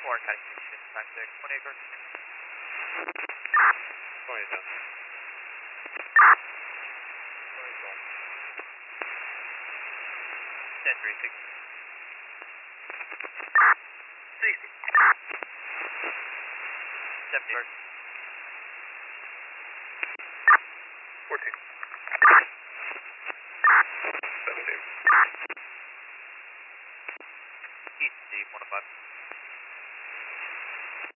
Warren County Station, 96, 20 acres. 20 down. 10 3, 6. 60. 70 yards. 14. 17. East, Steve, 105.